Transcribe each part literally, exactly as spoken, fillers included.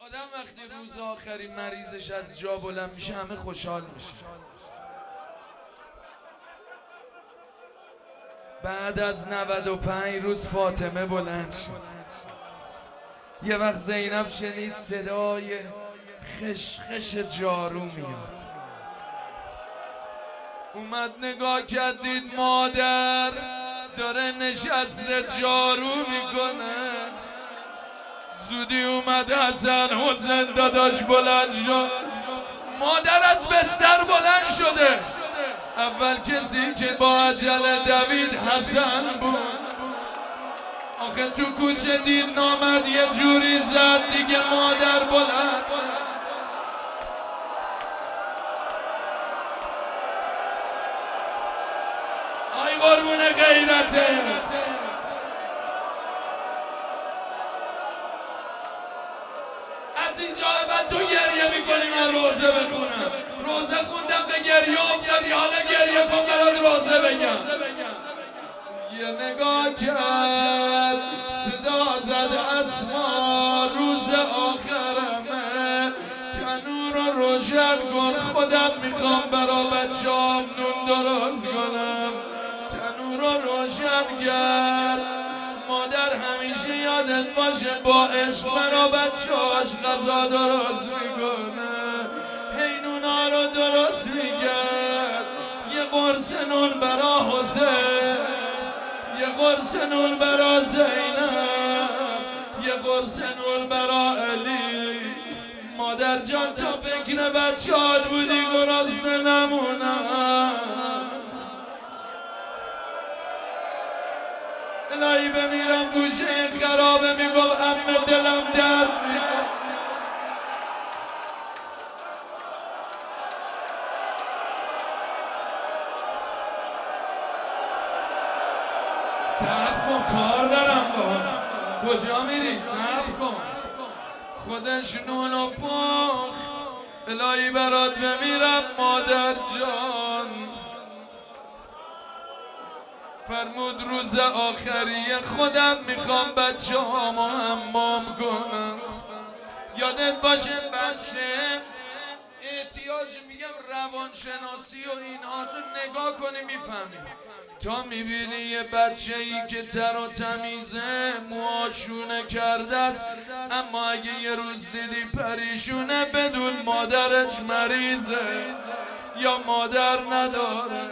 آدم وقتی روز آخری مریضش از جا بلند میشه همه خوشحال میشه. بعد از نود و پنج روز فاطمه بلند شد. یه وقت زینب شنید صدای خشخش جارو میاد، اومد نگاه کرد دید مادر داره نشسته جارو میکنه. زودی اومد حسن حسین داداش بلند شد. مادر از بستر بلند شده. اول کسی که با عجله دوید حسن بود. آخه تو کوچه دید نامرد یه جوری زد دیگه مادر بلند. آی قربون غیرته. از اینجا بعد تو گریه میکنی من روزه بخونم. روزه خوندم به گریه افتادی، حالا گریه کن برات روزه بگم. یه نگاه کرد صدا زد اسما روز آخرمه. تنور رو روشن کن خودم میخوام برا بچه‌ام نون درست کنم. تنور رو روشن کرد. مادر همیشه یادت باشه با عشق برا بچه‌اش غذا درست میکنه. هی نونا رو درست میکرد. یه قرص نون برا حسین، یه قرص نون برا زینب، یه قرص نون برا علی. مادر جان تا فکر بچه‌ات بودی گرسنه نمونم. الهی بمیرم گوشه خرابه میگم عمه دلم درد میگم. صبر کن کار دارم با. کجا میری؟ صبر کن. خودش نونو پخ. الهی برات بمیرم مادر جان. فرمود روز آخری خودم میخوام بچه هامو حمام کنم. یادت باشه بچه احتیاج میگم روانشناسی و اینها تو نگاه کنی میفهمی. تا میبینی یه بچه ای که تر و تمیزه موهاشونه کرده است، اما اگه یه روز دیدی پریشونه بدون مادرش مریضه یا مادر نداره.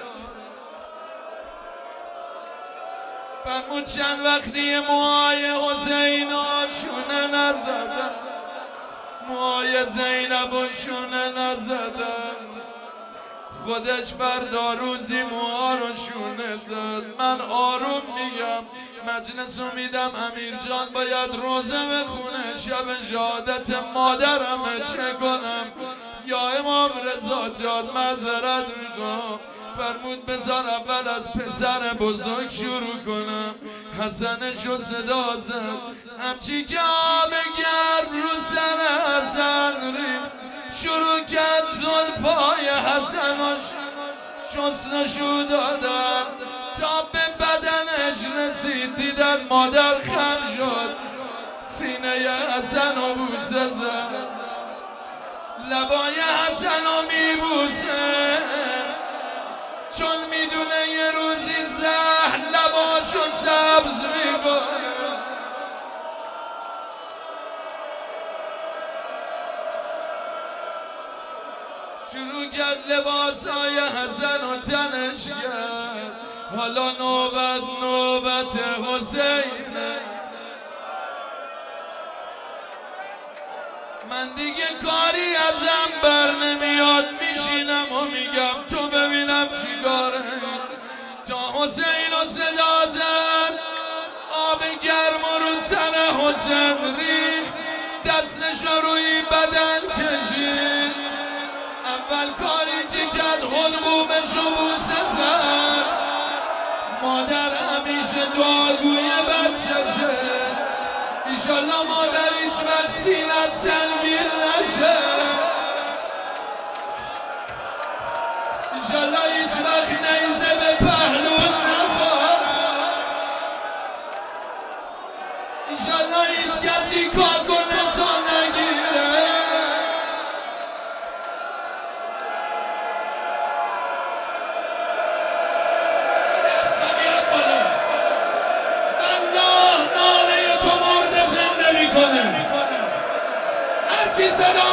فرمود چند وقتی موهای حسین شونه نزدن، موهای زینب و شونه نزدن. خودش فردا روزی موها رو شونه زد. من آروم میگم مجلس رو میدم امیر جان باید روزه بخونه. شب شهادت مادرمه چه کنم؟ یا امام رضا جان معذرت میخوام. فرمود بذار اول از پسر بزرگ شروع کنم. حسنشو صدا زد همچی که آب گرم رو سر حسن رید. شروع کرد زلفای حسن و شستشو دادن تا به بدنش رسید. دیدن مادر خم شد، سینه حسن و بوسه زد. لبای حسن و میبوسه چون میدونه یه روزی زهر لباشو سبز میکنه. شروع کرد لباسای حسن و تنش کرد. حالا نوبت نوبت حسینه. من دیگه کاری ازم بر نمیاد میشینم و میگم تو ببینم چی کاره. تا حسین و صدا زد آب گرم و رو سر حسین ریخت. دستش روی بدن کشید. اول کاری که کرد حلقومشو بوسه زد. مادر همیشه دعاگوی بچشه. ایشالله مادر هیچ وقت سینت سنگین نشه. ایشالله هیچ وقت نیزه به پهلون نخواد. ایشالله هیچ کسی کار کنه تا نگیره. صدا